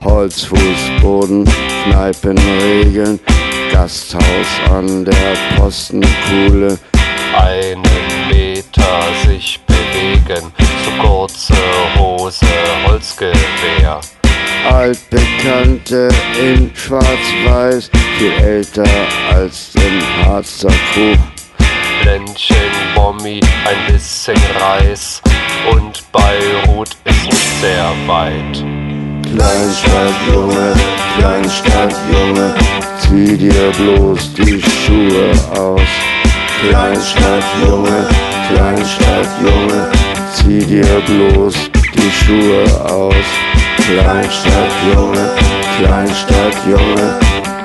Holzfußboden, Kneipenregeln, Gasthaus an der Postenkuhle. Einen Meter sich bewegen, so kurze Hose, Holzgewehr. Altbekannte in Schwarz-Weiß, viel älter als im Harzer Krug. Ländchen, Bommi, ein bisschen Reis und Beirut ist nicht sehr weit. Kleinstadtjunge, Kleinstadtjunge, zieh dir bloß die Schuhe aus. Kleinstadtjunge, Kleinstadtjunge, zieh dir bloß die Schuhe aus. Kleinstadtjunge, Kleinstadtjunge,